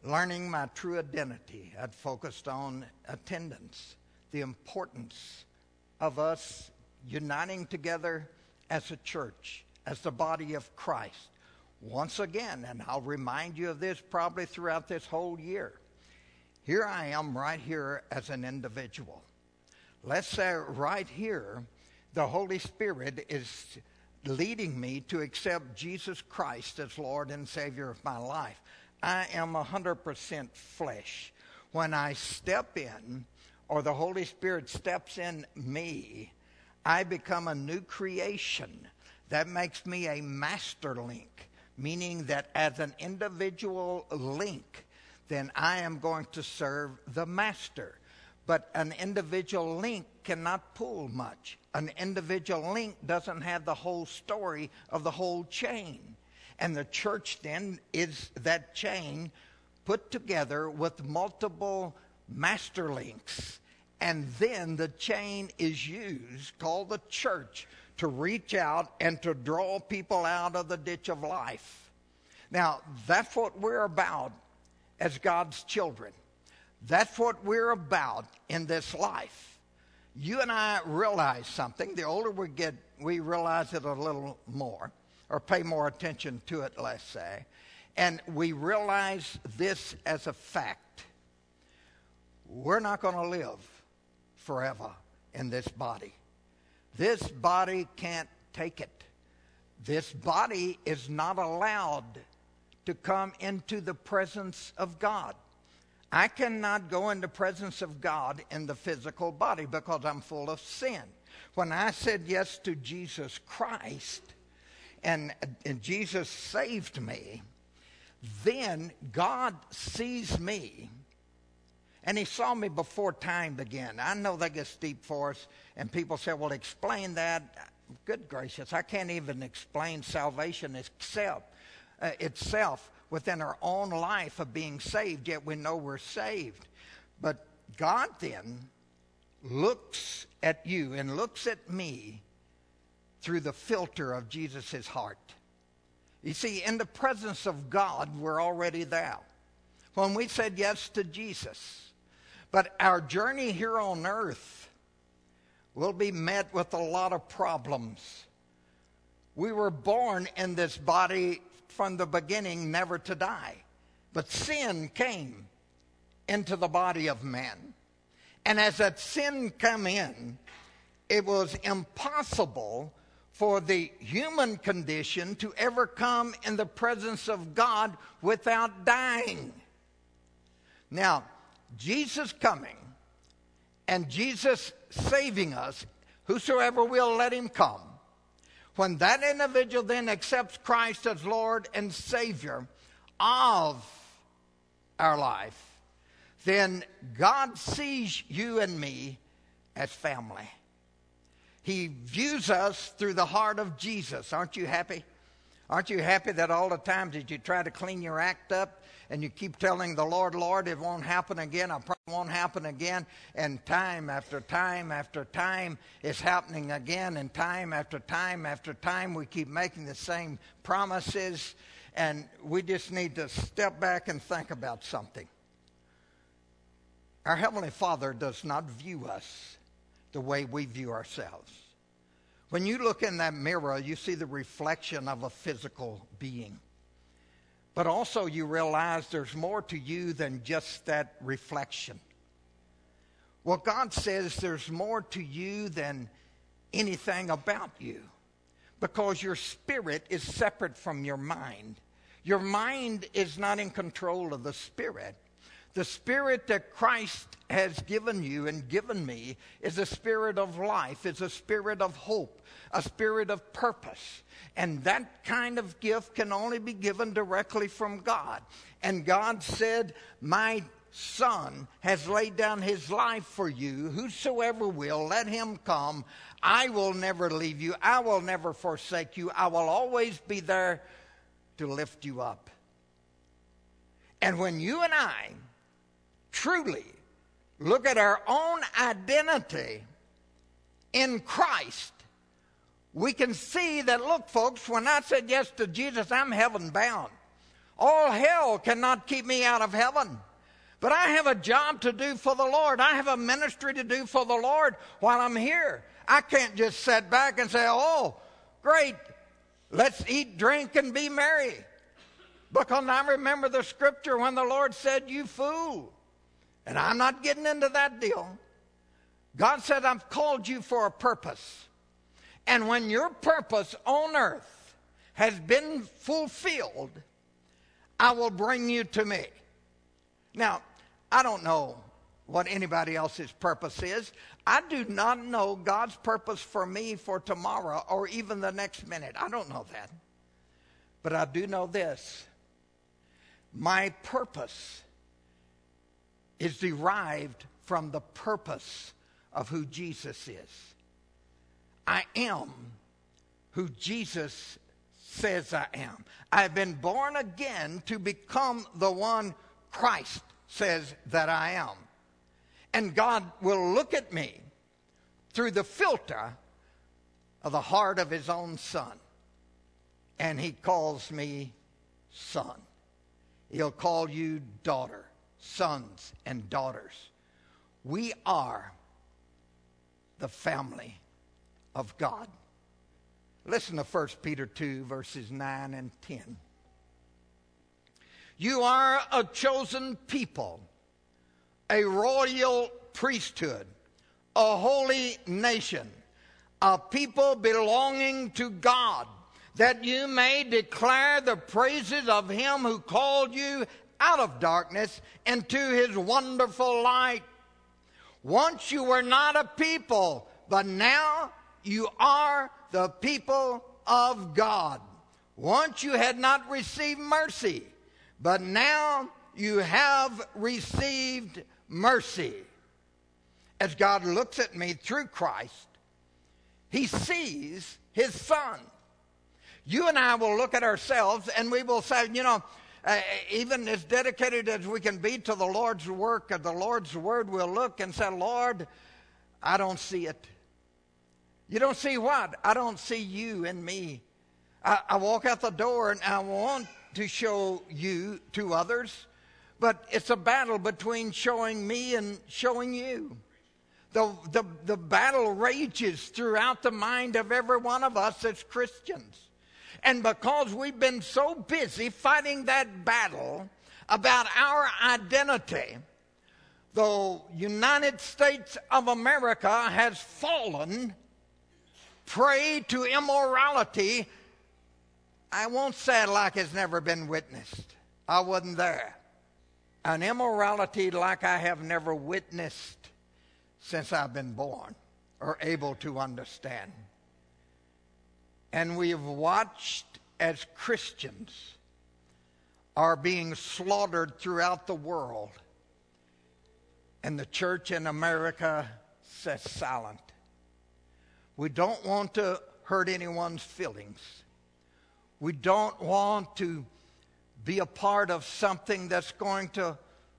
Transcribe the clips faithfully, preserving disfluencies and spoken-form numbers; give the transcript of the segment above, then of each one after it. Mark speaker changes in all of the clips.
Speaker 1: learning my true identity, I'd focused on attendance, the importance of us uniting together as a church, as the body of Christ. Once again, and I'll remind you of this probably throughout this whole year, here I am right here as an individual. Let's say right here, the Holy Spirit is leading me to accept Jesus Christ as Lord and Savior of my life. I am one hundred percent flesh. When I step in, or the Holy Spirit steps in me, I become a new creation. That makes me a master link, meaning that as an individual link, then I am going to serve the master. But an individual link cannot pull much. An individual link doesn't have the whole story of the whole chain. And the church then is that chain put together with multiple master links. And then the chain is used, called the church, to reach out and to draw people out of the ditch of life. Now, that's what we're about as God's children. That's what we're about in this life. You and I realize something. The older we get, we realize it a little more, or pay more attention to it, let's say. And we realize this as a fact. We're not going to live forever in this body. This body can't take it. This body is not allowed to come into the presence of God. I cannot go in the presence of God in the physical body because I'm full of sin. When I said yes to Jesus Christ and, and Jesus saved me, then God sees me, and he saw me before time began. I know that gets deep for us, and people say, well, explain that. Good gracious, I can't even explain salvation except, uh, itself within our own life of being saved, yet we know we're saved. But God then looks at you and looks at me through the filter of Jesus' heart. You see, in the presence of God, we're already there. When we said yes to Jesus. But our journey here on earth will be met with a lot of problems. We were born in this body from the beginning never to die. But sin came into the body of man. And as that sin came in, it was impossible for the human condition to ever come in the presence of God without dying. Now, Jesus coming and Jesus saving us, whosoever will, let him come. When that individual then accepts Christ as Lord and Savior of our life, then God sees you and me as family. He views us through the heart of Jesus. Aren't you happy? Aren't you happy that all the times that you try to clean your act up and you keep telling the Lord, Lord, it won't happen again, I probably won't happen again, and time after time after time is happening again, and time after time after time we keep making the same promises, and we just need to step back and think about something. Our Heavenly Father does not view us the way we view ourselves. When you look in that mirror, you see the reflection of a physical being. But also you realize there's more to you than just that reflection. Well, God says there's more to you than anything about you, because your spirit is separate from your mind. Your mind is not in control of the spirit. The spirit that Christ has given you and given me is a spirit of life, is a spirit of hope, a spirit of purpose. And that kind of gift can only be given directly from God. And God said, my Son has laid down his life for you. Whosoever will, let him come. I will never leave you. I will never forsake you. I will always be there to lift you up. And when you and I truly look at our own identity in Christ, we can see that, look, folks, when I said yes to Jesus, I'm heaven bound. All hell cannot keep me out of heaven. But I have a job to do for the Lord. I have a ministry to do for the Lord while I'm here. I can't just sit back and say, oh, great, let's eat, drink, and be merry. Because I remember the scripture when the Lord said, you fool. And I'm not getting into that deal. God said, I've called you for a purpose. And when your purpose on earth has been fulfilled, I will bring you to me. Now, I don't know what anybody else's purpose is. I do not know God's purpose for me for tomorrow or even the next minute. I don't know that. But I do know this. My purpose is derived from the purpose of who Jesus is. I am who Jesus says I am. I've been born again to become the one Christ says that I am. And God will look at me through the filter of the heart of his own Son. And he calls me son. He'll call you daughter, sons and daughters. We are the family of God. Listen to First Peter two, verses nine and ten. You are a chosen people, a royal priesthood, a holy nation, a people belonging to God, that you may declare the praises of him who called you out of darkness into his wonderful light. Once you were not a people, but now you are the people of God. Once you had not received mercy, but now you have received mercy. As God looks at me through Christ, he sees his Son. You and I will look at ourselves and we will say, you know, uh, even as dedicated as we can be to the Lord's work or the Lord's word, we'll look and say, Lord, I don't see it. You don't see what? I don't see you in me. I, I walk out the door and I want to show you to others, but it's a battle between showing me and showing you. The, the, the battle rages throughout the mind of every one of us as Christians. And because we've been so busy fighting that battle about our identity, the United States of America has fallen prey to immorality. I won't say it like it's never been witnessed. I wasn't there. An immorality like I have never witnessed since I've been born or able to understand. And we have watched as Christians are being slaughtered throughout the world. And the church in America says silent. We don't want to hurt anyone's feelings. We don't want to be a part of something that's going to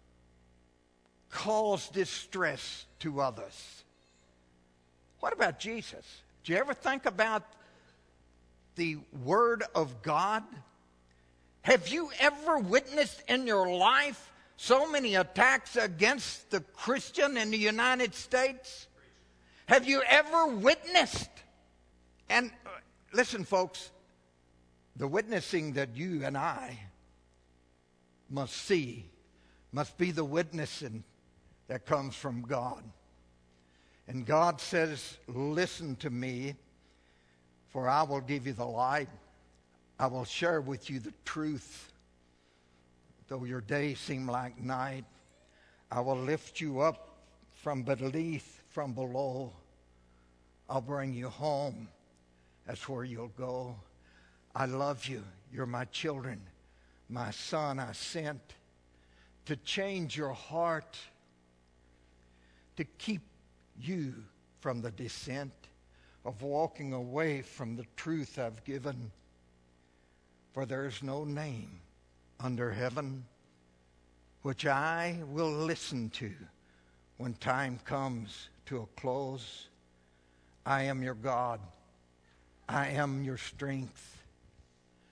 Speaker 1: cause distress to others. What about Jesus? Do you ever think about the Word of God? Have you ever witnessed in your life so many attacks against the Christian in the United States? Have you ever witnessed? And uh, listen, folks, the witnessing that you and I must see must be the witnessing that comes from God. And God says, listen to me, for I will give you the light. I will share with you the truth. Though your days seem like night, I will lift you up from beneath, from below. I'll bring you home. That's where you'll go. I love you. You're my children. My son I sent to change your heart, to keep you from the descent of walking away from the truth I've given. For there is no name under heaven which I will listen to when time comes to a close. I am your God. I am your strength.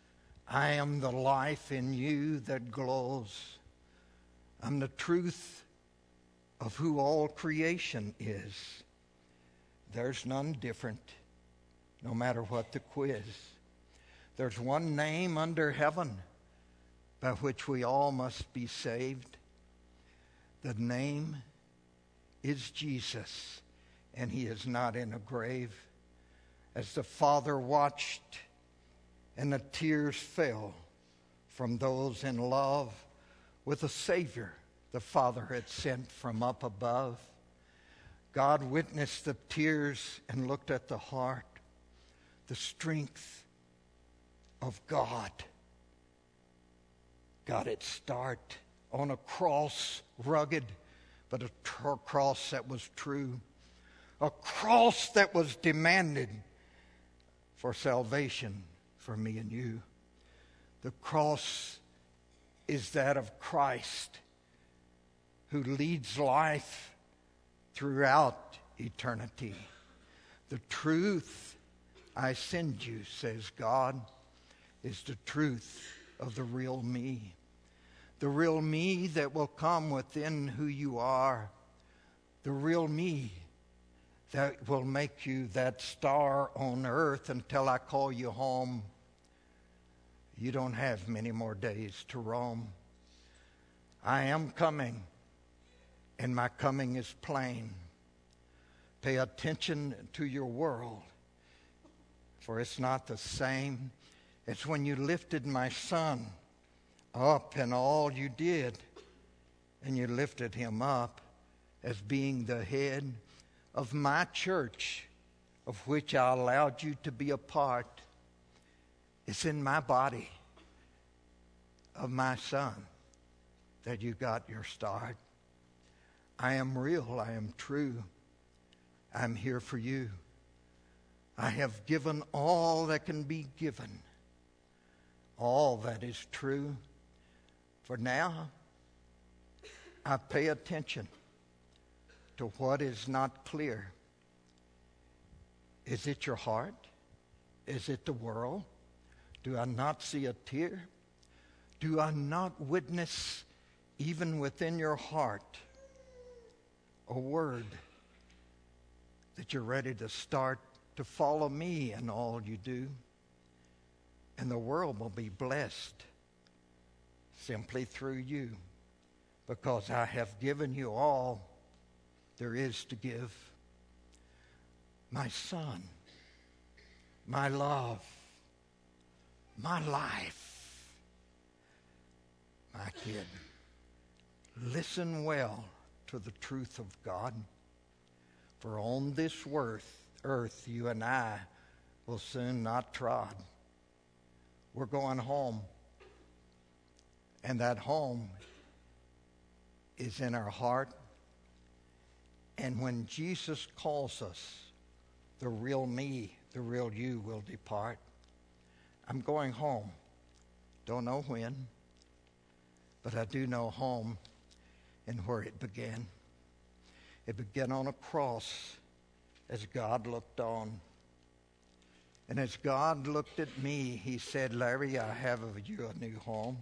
Speaker 1: I am the life in you that glows. I'm the truth of who all creation is. There's none different, no matter what the quiz. There's one name under heaven by which we all must be saved. The name is Jesus, and he is not in a grave. As the Father watched and the tears fell from those in love with a Savior the Father had sent from up above, God witnessed the tears and looked at the heart. The strength of God got its start on a cross, rugged, but a tr- cross that was true. A cross that was demanded for salvation for me and you. The cross is that of Christ, who leads life throughout eternity. The truth I send you, says God, is the truth of the real me. The real me that will come within who you are. The real me that will make you that star on earth until I call you home. You don't have many more days to roam. I am coming, and my coming is plain. Pay attention to your world, for it's not the same as when you lifted my son up in all you did, and you lifted him up as being the head of my church, of which I allowed you to be a part. It's in my body of my son that you got your start. I am real. I am true. I'm here for you. I have given all that can be given, all that is true. For now, I pay attention to what is not clear. Is it your heart? Is it the world? Do I not see a tear? Do I not witness, even within your heart, a word that you're ready to start to follow me in all you do? And the world will be blessed simply through you, because I have given you all there is to give. My son, my love, my life, my kid. Listen well to the truth of God, for on this earth, earth you and I will soon not trod. We're going home, and that home is in our heart. And when Jesus calls us, the real me, the real you will depart. I'm going home. Don't know when, but I do know home and where it began. It began on a cross as God looked on. And as God looked at me, he said, Larry, I have of you a new home.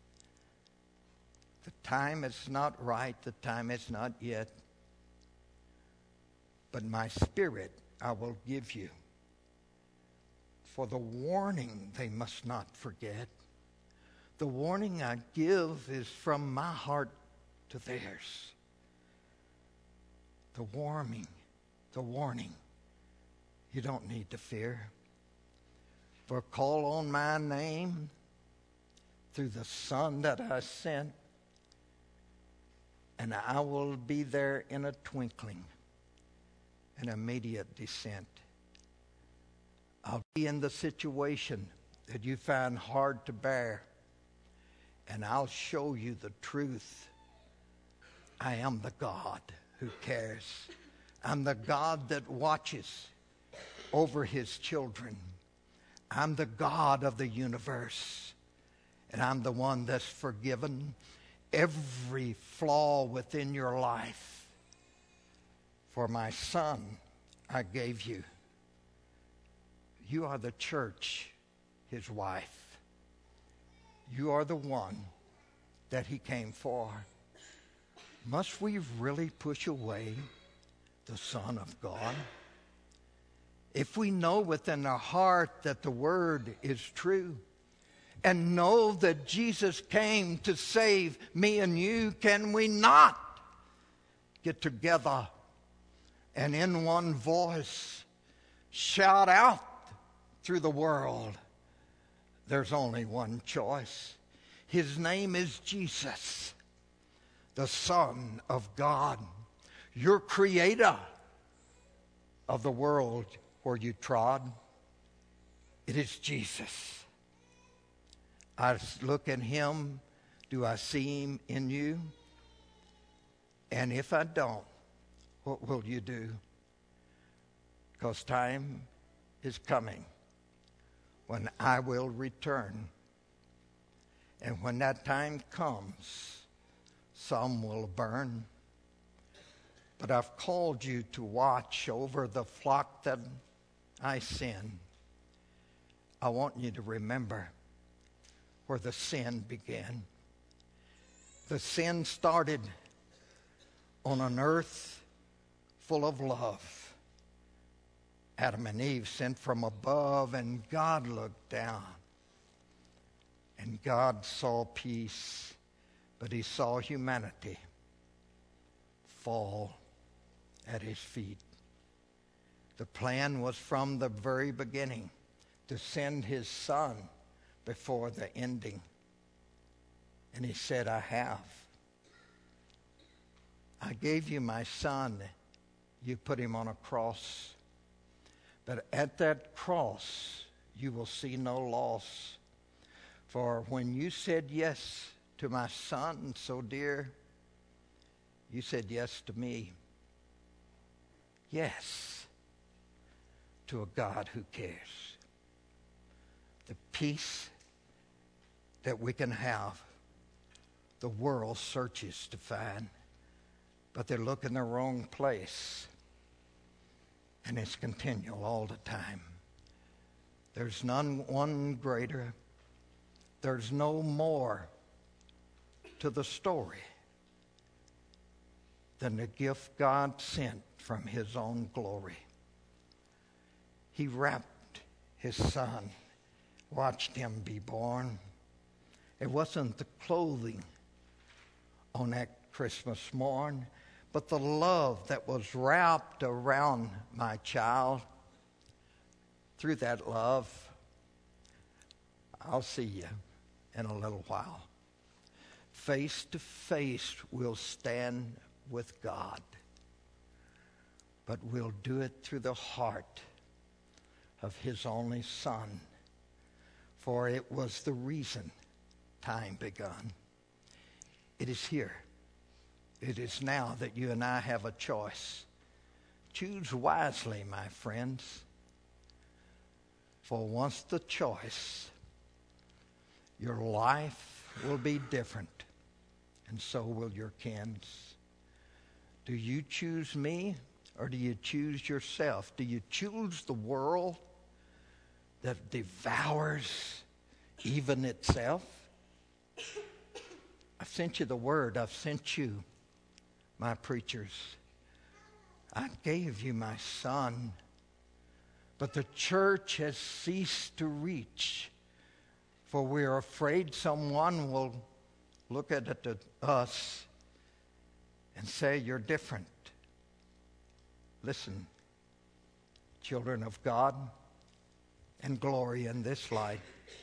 Speaker 1: The time is not right. The time is not yet. But my spirit I will give you. For the warning they must not forget. The warning I give is from my heart to theirs. The warning, the warning, you don't need to fear. For call on my name through the Son that I sent, and I will be there in a twinkling, an immediate descent. I'll be in the situation that you find hard to bear, and I'll show you the truth. I am the God who cares. I'm the God that watches over his children. I'm the God of the universe, and I'm the one that's forgiven every flaw within your life. For my son I gave you. You are the church, his wife. you are the one that he came for. Must we really push away the Son of God? If we know within our heart that the Word is true and know that Jesus came to save me and you, can we not get together and in one voice shout out through the world, there's only one choice. His name is Jesus, the Son of God, your creator of the world where you trod. It is Jesus. I look at him. Do I see him in you? And if I don't, what will you do? Because time is coming when I will return. And when that time comes, some will burn. But I've called you to watch over the flock that I send. I want you to remember where the sin began. The sin started on an earth full of love. Adam and Eve sent from above, and God looked down. And God saw peace, but he saw humanity fall at his feet. The plan was from the very beginning to send his Son before the ending. And he said, I have. I gave you my Son. You put him on a cross. But at that cross, you will see no loss. For when you said yes to my Son so dear, you said yes to me. Yes to a God who cares. The peace that we can have, the world searches to find, but they look in the wrong place. And it's continual all the time. There's none one greater. There's no more to the story than the gift God sent from his own glory. He wrapped his Son, watched him be born. It wasn't the clothing on that Christmas morn, but the love that was wrapped around my child. Through that love, I'll see you in a little while. Face to face, we'll stand with God. But we'll do it through the heart of his only Son. For it was the reason time begun. It is here. It is now that you and I have a choice. Choose wisely, my friends. For once the choice, your life will be different, and so will your kin's. Do you choose me, or do you choose yourself? Do you choose the world that devours even itself? I've sent you the word. I've sent you my preachers. I gave you my Son, but the church has ceased to reach, for we're afraid someone will look at it, at us and say, you're different. Listen, children of God, and glory in this light,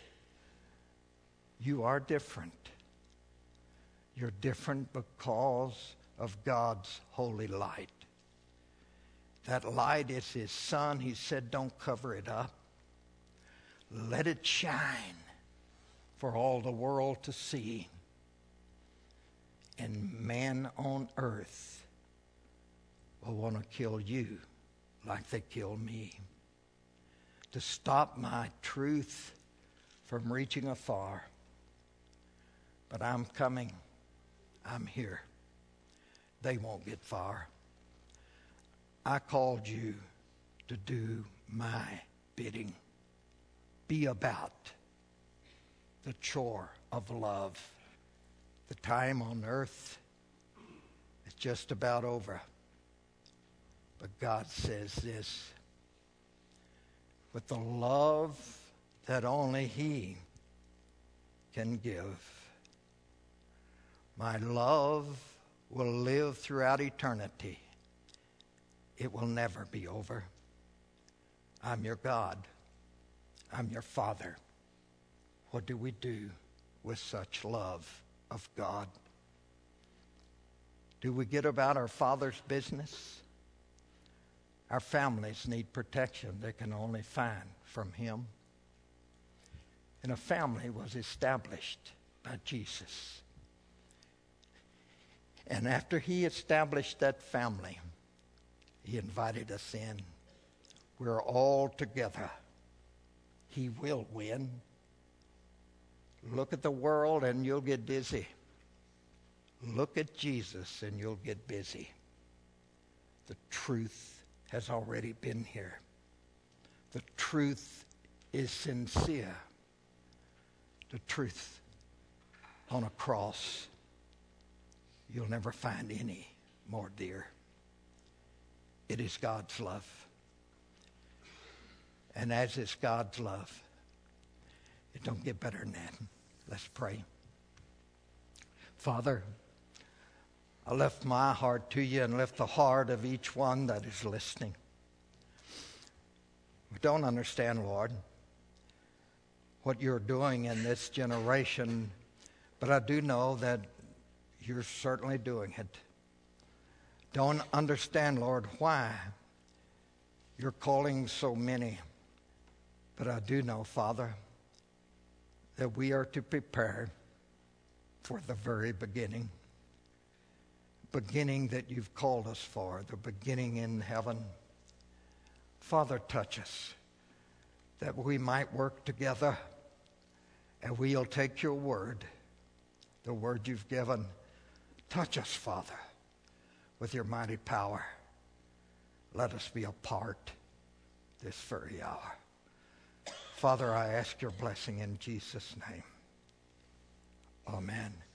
Speaker 1: you are different. You're different because of God's holy light. That light is his Son. He said, don't cover it up. Let it shine for all the world to see. And man on earth will want to kill you like they killed me. To stop my truth from reaching afar. But I'm coming. I'm here. They won't get far. I called you to do my bidding. Be about the chore of love. The time on earth is just about over. But God says this, with the love that only He can give, my love will live throughout eternity. It will never be over. I'm your God. I'm your Father. What do we do with such love of God? Do we get about our Father's business? Our families need protection they can only find from Him. And a family was established by Jesus. And after He established that family, He invited us in. We're all together. He will win. Look at the world and you'll get dizzy. Look at Jesus and you'll get busy. The truth has already been here. The truth is sincere. The truth on a cross, you'll never find any more dear. It is God's love. And as it's God's love, it don't get better than that. Let's pray. Father, I lift my heart to you and lift the heart of each one that is listening. We don't understand, Lord, what you're doing in this generation, but I do know that you're certainly doing it. Don't understand, Lord, why you're calling so many. But I do know, Father, that we are to prepare for the very beginning. Beginning that you've called us for, the beginning in heaven. Father, touch us, that we might work together, and we'll take your word, the word you've given. Touch us, Father, with your mighty power. Let us be a part this very hour. Father, I ask your blessing in Jesus' name. Amen.